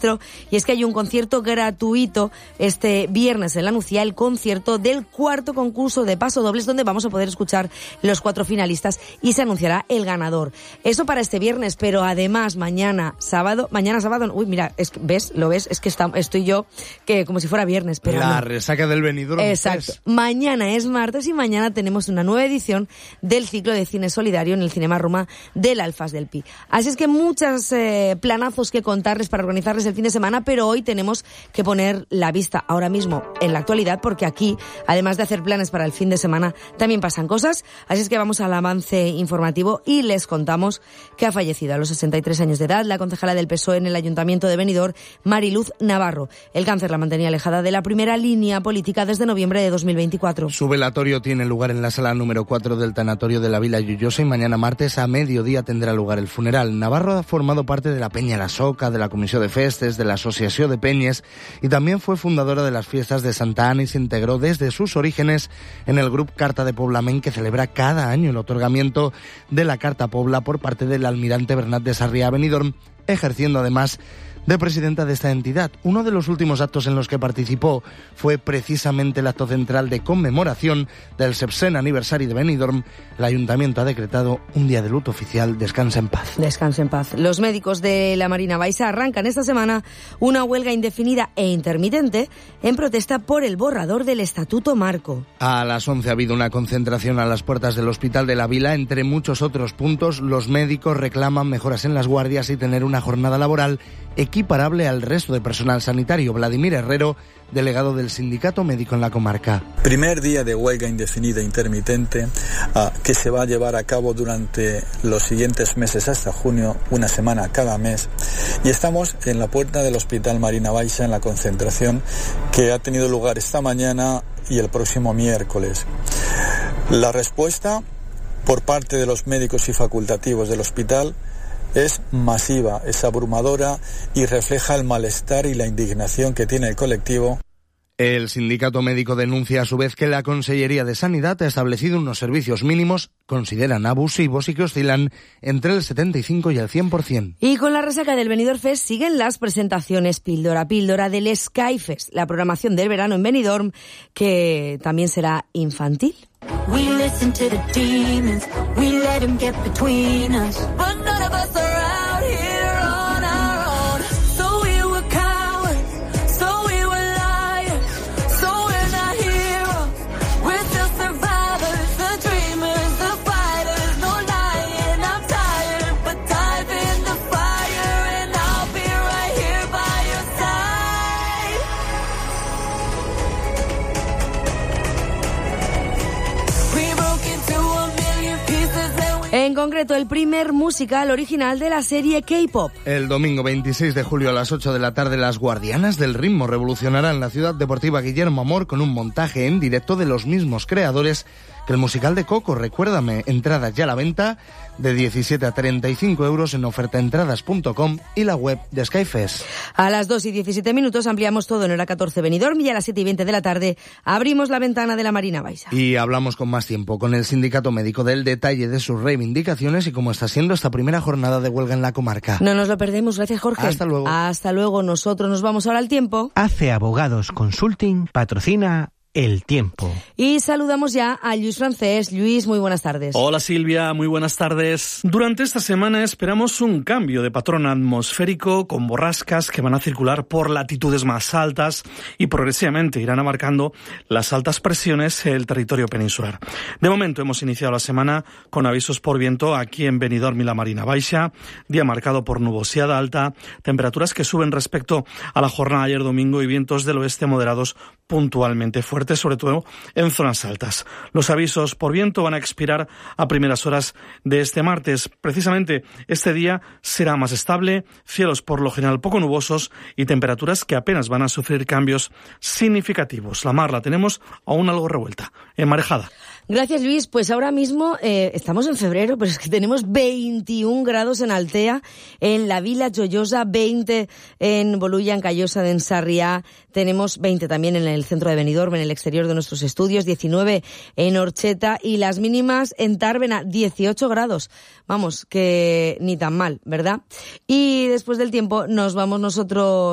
registro, y es que hay un concierto gratuito este viernes en La Nucía, el concierto del cuarto concurso de pasodobles, donde vamos a poder escuchar los 4 finalistas y se anunciará el ganador. Eso para este viernes, pero además mañana sábado, uy, mira, ¿ves? ¿Lo ves? Es que estoy yo que como si fuera viernes, pero la no. resaca del Benidorm. Exacto. Mañana es martes y mañana tenemos una nueva edición del ciclo de cine solidario en el Cinema Roma del Alfas del Pi. Así es que muchos planazos que contarles para organizarles el fin de semana, pero hoy tenemos que poner la vista ahora mismo en la actualidad, porque aquí, además de hacer planes para el fin de semana, también pasan cosas. Así es que vamos al avance informativo y les contamos que ha fallecido a los 63 años de edad la concejala del PSOE en el Ayuntamiento de Benidorm, Mariluz Navarro. El cáncer la mantenía alejada de la primera línea política desde noviembre de 2024. Su velatorio tiene lugar en la sala número 4 del tanatorio de la Vila Lloyosa y mañana martes a mediodía tendrá lugar el funeral. Navarro ha formado parte de la Peña La Soca, de la Comisión de Festes, de la Asociación de Peñes y también fue fundadora de las fiestas de Santa Ana y se integró desde sus orígenes en el grupo Carta de Poblamen, que celebra cada año el otorgamiento de la Carta Pobla por parte del almirante Bernat de Sarriá a Benidorm, ejerciendo además de presidenta de esta entidad. Uno de los últimos actos en los que participó fue precisamente el acto central de conmemoración del 70º aniversario de Benidorm. El Ayuntamiento ha decretado un día de luto oficial. Descansa en paz. Descansa en paz. Los médicos de la Marina Baixa arrancan esta semana una huelga indefinida e intermitente en protesta por el borrador del Estatuto Marco. A las 11 ha habido una concentración a las puertas del Hospital de la Vila. Entre muchos otros puntos, los médicos reclaman mejoras en las guardias y tener una jornada laboral equiparable al resto de personal sanitario. Vladimir Herrero, delegado del Sindicato Médico en la comarca. Primer día de huelga indefinida intermitente que se va a llevar a cabo durante los siguientes meses hasta junio, una semana cada mes. Y estamos en la puerta del Hospital Marina Baixa en la concentración que ha tenido lugar esta mañana y el próximo miércoles. La respuesta por parte de los médicos y facultativos del hospital es masiva, es abrumadora y refleja el malestar y la indignación que tiene el colectivo. El sindicato médico denuncia a su vez que la Consellería de Sanidad ha establecido unos servicios mínimos, consideran abusivos y que oscilan entre el 75 y el 100%. Y con la resaca del Benidorm Fest siguen las presentaciones píldora a píldora del Skyfest, la programación del verano en Benidorm, que también será infantil. We listen to the demons, we let them get between us, but none of us are out here on our own. So we were cowards, so we were liars, so we're not heroes, we're still survivors, the dreamers, the fighters, no lying, I'm tired, but dive in the fire and I'll be right here by your side. En concreto, el primer musical original de la serie K-pop. El domingo 26 de julio a las 8 de la tarde, las Guardianas del Ritmo revolucionarán la ciudad deportiva Guillermo Amor con un montaje en directo de los mismos creadores que el musical de Coco. Recuérdame, entradas ya a la venta de 17 a 35 euros en ofertaentradas.com y la web de Skyfest. A las 2:17 ampliamos todo en hora 14 Benidorm y a las 7:20 de la tarde abrimos la ventana de la Marina Baixa. Y hablamos con más tiempo con el sindicato médico del detalle de sus reivindicaciones y cómo está siendo esta primera jornada de huelga en la comarca. No nos lo perdemos, gracias Jorge. Hasta luego. Hasta luego, nosotros nos vamos ahora al tiempo. AC Abogados Consulting patrocina El Tiempo. Y saludamos ya a Lluís Francés. Lluís, muy buenas tardes. Hola Silvia, muy buenas tardes. Durante esta semana esperamos un cambio de patrón atmosférico con borrascas que van a circular por latitudes más altas y progresivamente irán abarcando las altas presiones el territorio peninsular. De momento hemos iniciado la semana con avisos por viento aquí en Benidorm y la Marina Baixa, día marcado por nubosidad alta, temperaturas que suben respecto a la jornada de ayer domingo y vientos del oeste moderados puntualmente fuertes, sobre todo en zonas altas. Los avisos por viento van a expirar a primeras horas de este martes. Precisamente este día será más estable, cielos por lo general poco nubosos y temperaturas que apenas van a sufrir cambios significativos. La mar la tenemos aún algo revuelta, enmarejada. Gracias, Luis. Pues ahora mismo estamos en febrero, pero es que tenemos 21 grados en Altea, en la Vila Lloyosa, 20 en Bolulla, en Callosa de Sarriá, tenemos 20 también en el centro de Benidorm, en el exterior de nuestros estudios, 19 en Orcheta y las mínimas en Tárvena, 18 grados. Vamos, que ni tan mal, ¿verdad? Y después del tiempo nos vamos nosotros